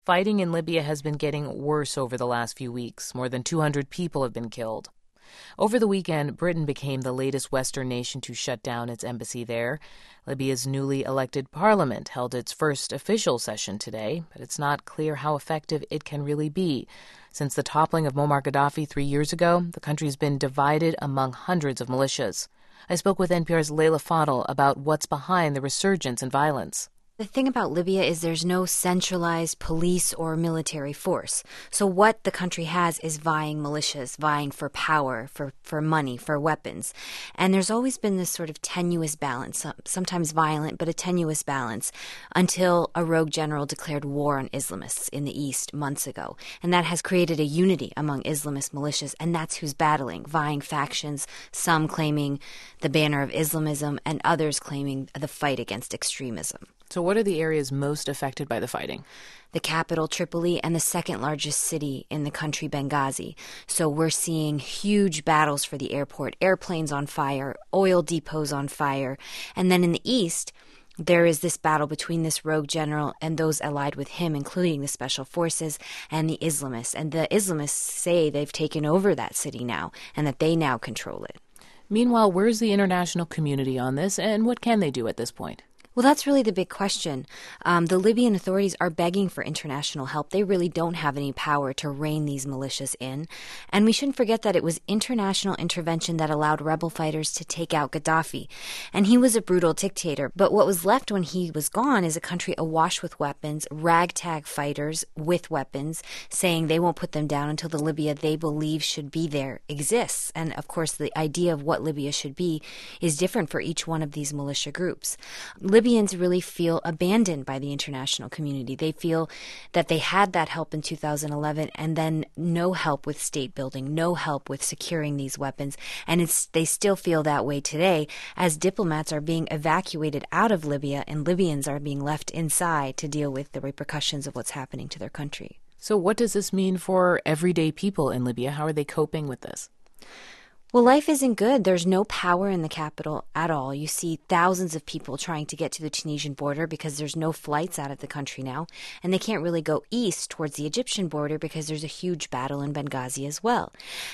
Fighting in Libya has been getting worse over the last few weeks. More than 200 people have been killed. Over the weekend, Britain became the latest Western nation to shut down its embassy there. Libya's newly elected parliament held its first official session today, but it's not clear how effective it can really be. Since the toppling of Muammar Gaddafi 3 years ago, the country's been divided among hundreds of militias. I spoke with NPR's Leila Fadel about what's behind the resurgence in violence. The thing about Libya is there's no centralized police or military force. So what the country has is vying militias, vying for power, for money, for weapons. And there's always been this sort of tenuous balance, sometimes violent, but a tenuous balance, until a rogue general declared war on Islamists in the East months ago. And that has created a unity among Islamist militias, and that's who's battling, vying factions, some claiming the banner of Islamism and others claiming the fight against extremism. So what are the areas most affected by the fighting? The capital, Tripoli, and the second largest city in the country, Benghazi. So we're seeing huge battles for the airport, airplanes on fire, oil depots on fire. And then in the east, there is this battle between this rogue general and those allied with him, including the special forces and the Islamists. And the Islamists say they've taken over that city now and that they now control it. Meanwhile, where's the international community on this, and what can they do at this point? Well, that's really the big question. The Libyan authorities are begging for international help. They really don't have any power to rein these militias in. And we shouldn't forget that it was international intervention that allowed rebel fighters to take out Gaddafi. And he was a brutal dictator. But what was left when he was gone is a country awash with weapons, ragtag fighters with weapons, saying they won't put them down until the Libya they believe should be there exists. And, of course, the idea of what Libya should be is different for each one of these militia groups. Libyans really feel abandoned by the international community. They feel that they had that help in 2011 and then no help with state building, no help with securing these weapons. And they still feel that way today as diplomats are being evacuated out of Libya and Libyans are being left inside to deal with the repercussions of what's happening to their country. So what does this mean for everyday people in Libya? How are they coping with this? Well, life isn't good. There's no power in the capital at all. You see thousands of people trying to get to the Tunisian border because there's no flights out of the country now. And they can't really go east towards the Egyptian border because there's a huge battle in Benghazi as well.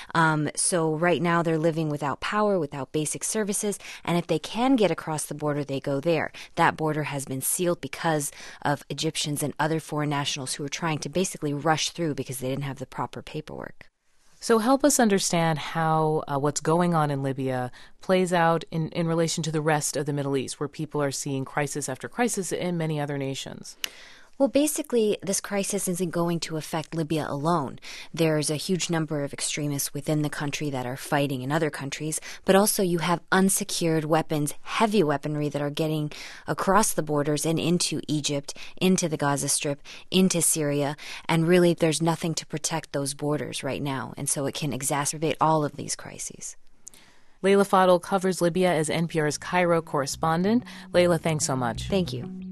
So right now they're living without power, without basic services. And if they can get across the border, they go there. That border has been sealed because of Egyptians and other foreign nationals who are trying to basically rush through because they didn't have the proper paperwork. So help us understand how what's going on in Libya plays out in relation to the rest of the Middle East, where people are seeing crisis after crisis in many other nations. Well, basically, this crisis isn't going to affect Libya alone. There's a huge number of extremists within the country that are fighting in other countries, but also you have unsecured weapons, heavy weaponry that are getting across the borders and into Egypt, into the Gaza Strip, into Syria, and really there's nothing to protect those borders right now, and so it can exacerbate all of these crises. Leila Fadel covers Libya as NPR's Cairo correspondent. Leila, thanks so much. Thank you.